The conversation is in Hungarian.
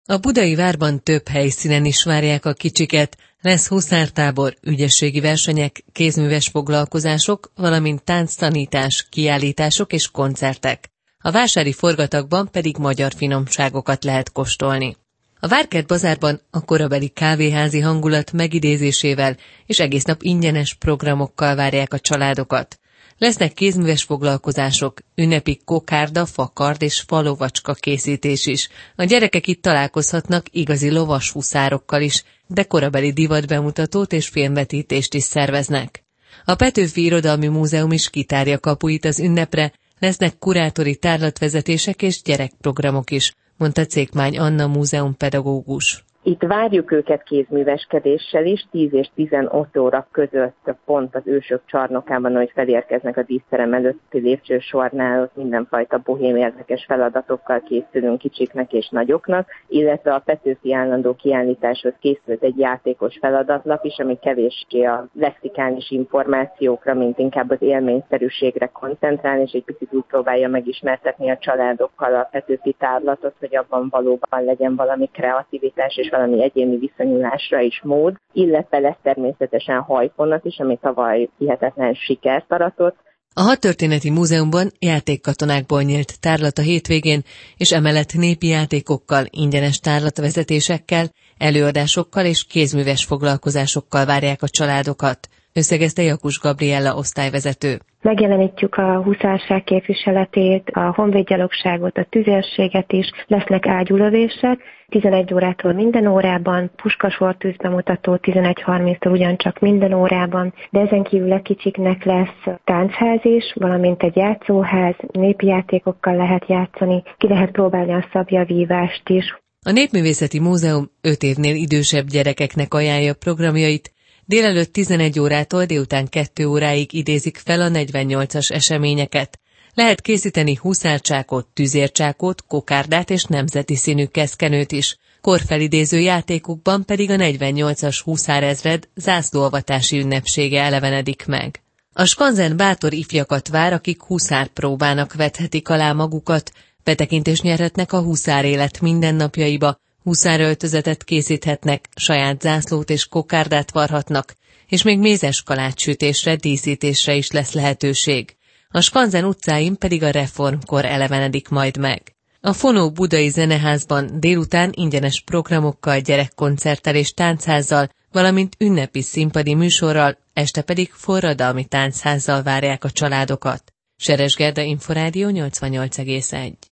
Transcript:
A budai várban több helyszínen is várják a kicsiket, lesz huszártábor, ügyességi versenyek, kézműves foglalkozások, valamint tánctanítás, kiállítások és koncertek. A vásári forgatagban pedig magyar finomságokat lehet kóstolni. A Várkert bazárban a korabeli kávéházi hangulat megidézésével és egész nap ingyenes programokkal várják a családokat. Lesznek kézműves foglalkozások, ünnepi kokárda, fakard és falovacska készítés is. A gyerekek itt találkozhatnak igazi lovas huszárokkal is, de korabeli divatbemutatót és filmvetítést is szerveznek. A Petőfi Irodalmi Múzeum is kitárja kapuit az ünnepre, lesznek kurátori tárlatvezetések és gyerekprogramok is, mondta Cékmány Anna múzeumpedagógus. Itt várjuk őket kézműveskedéssel is, 10 és 15 óra között pont az Ősök csarnokában, hogy felérkeznek a díszterem előtti lépcsősornál, ott mindenfajta bohém érdekes feladatokkal készülünk kicsiknek és nagyoknak, illetve a Petőfi állandó kiállításhoz készült egy játékos feladatlap is, ami kevéssé a lexikális információkra, mint inkább az élményszerűségre koncentrál, és egy picit úgy próbálja megismertetni a családokkal a Petőfi tárlatot, hogy abban valóban legyen valami kreativitás és valami egyéni viszonyulásra is mód, illetve lesz természetesen hajfonat is, ami tavaly hihetetlen sikert aratott. A Hadtörténeti Múzeumban játékkatonákból nyílt tárlat a hétvégén, és emellett népi játékokkal, ingyenes tárlatvezetésekkel, előadásokkal és kézműves foglalkozásokkal várják a családokat, összegezte Jakus Gabriella osztályvezető. Megjelenítjük a huszárság képviseletét, a honvédgyalogságot, a tüzérséget is, lesznek ágyúlövések, 11 órától minden órában, puskasor tűzbemutató 11:30-tól ugyancsak minden órában, de ezen kívül a kicsiknek lesz táncház is, valamint egy játszóház, népi játékokkal lehet játszani, ki lehet próbálni a szabjavívást is. A Népművészeti Múzeum 5 évnél idősebb gyerekeknek ajánlja programjait, délelőtt 11 órától délután 2 óráig idézik fel a 48-as eseményeket. Lehet készíteni huszárcsákot, tüzércsákot, kokárdát és nemzeti színű keszkenőt is. Korfelidéző játékukban pedig a 48-as huszárezred zászlóavatási ünnepsége elevenedik meg. A skanzen bátor ifjakat vár, akik huszárpróbának vethetik alá magukat, betekintést nyerhetnek a huszár élet mindennapjaiba, huszáröltözetet készíthetnek, saját zászlót és kokárdát varhatnak, és még mézes kalácssütésre, díszítésre is lesz lehetőség. A skanzen utcáin pedig a reformkor elevenedik majd meg. A Fonó Budai Zeneházban délután ingyenes programokkal, gyerekkoncerttel és táncházzal, valamint ünnepi színpadi műsorral, este pedig forradalmi tánchazzal várják a családokat. Seres Gerda, Inforádió 88,1.